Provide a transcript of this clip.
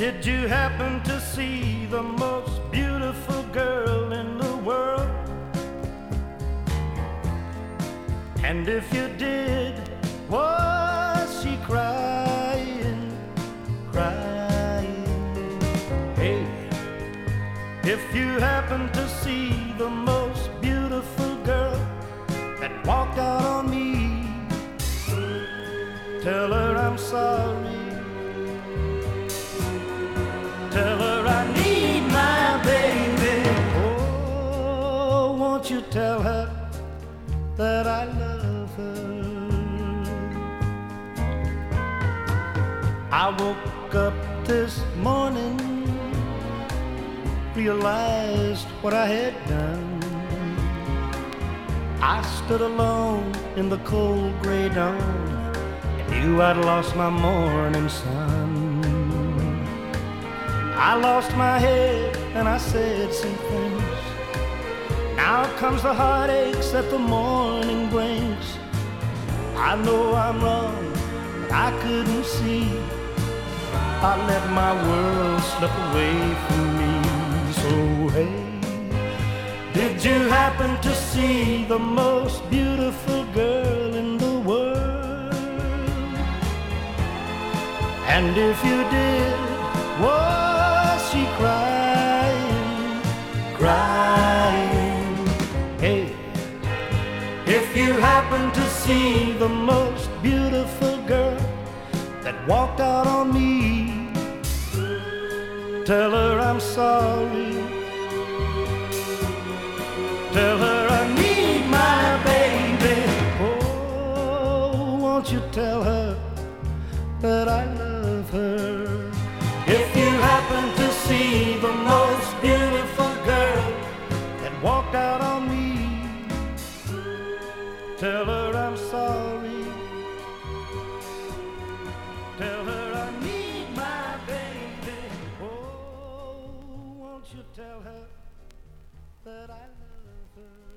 Did you happen to see the most beautiful girl in the world? And if you did, was she crying, crying? Hey, if you happen to see the most beautiful girl that walked out on me, tell her I'm sorry. Tell her I need my baby. Oh, won't you tell her that I love her? I woke up this morning, realized what I had done. I stood alone in the cold gray dawn and knew I'd lost my morning sun. I lost my head and I said some things. Now comes the heartaches that the morning brings. I know I'm wrong, but I couldn't see. I let my world slip away from me. So hey, did you happen to see the most beautiful girl in the world? And if you did, was she crying, crying? Hey, if you happen to see the most beautiful girl that walked out on me, tell her I'm sorry. Tell her I need my baby. Oh, won't you tell her that I love her? If you happen to see the most beautiful girl that walked out on me, tell her I'm sorry. Tell her I need my baby. Oh, won't you tell her that I love her?